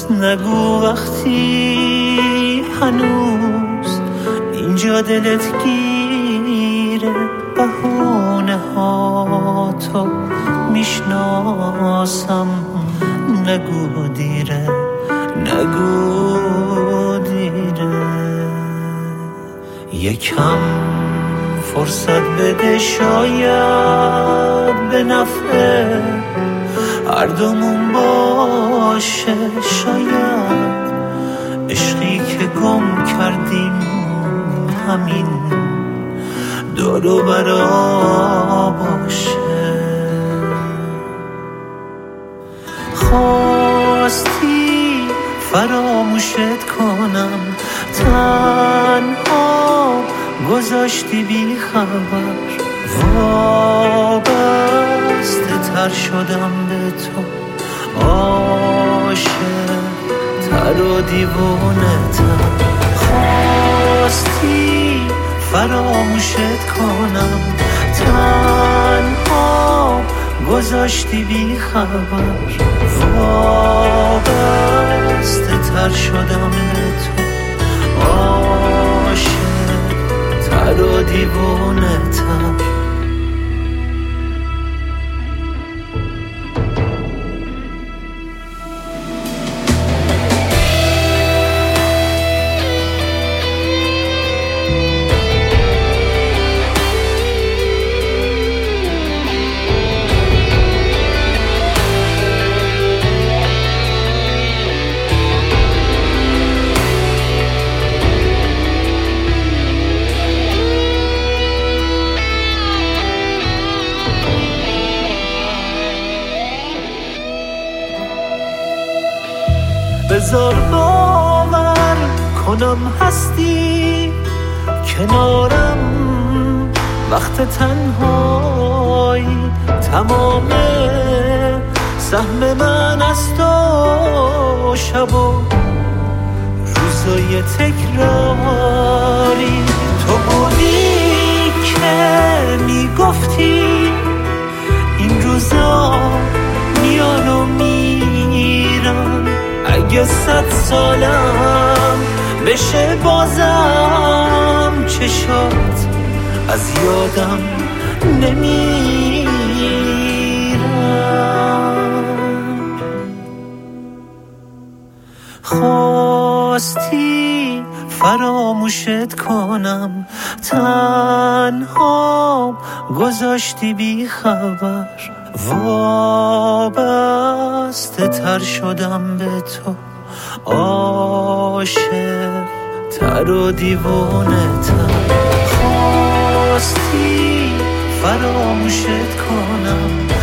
نگو وقتی هنوز اینجا دلت گیره، بهونه ها تو میشناسم. نگو دیره، نگو دیره. یکم فرصت بده، شاید به نفع هر دومون باشه. شاید عشقی که گم کردیم همین دور و برا باشه. خواستی فراموشت کنم، تنها گذاشتی بی خبر. وابسته تر شدم به تو، عاشق تر و دیوونه تر. خواستی فراموشت کنم، تنها گذاشتی بی خبر. وابسته تر شدم به تو، عاشق تر و دیوونه تر. بذار باور کنم هستی کنارم وقت تنهایی. تمام سهم من از تو، شب و روزای تکراری. تو بودی که میگفتی این روزا میان و میرن. اگه 100 سالم بشه بازم چشات از یادم نمیرم. خواستی فراموشت کنم، تنها گذاشتی بی خبر. وابسته تر شدم به تو، عاشق تر و دیوونه تر. خواستی فراموشت کنم،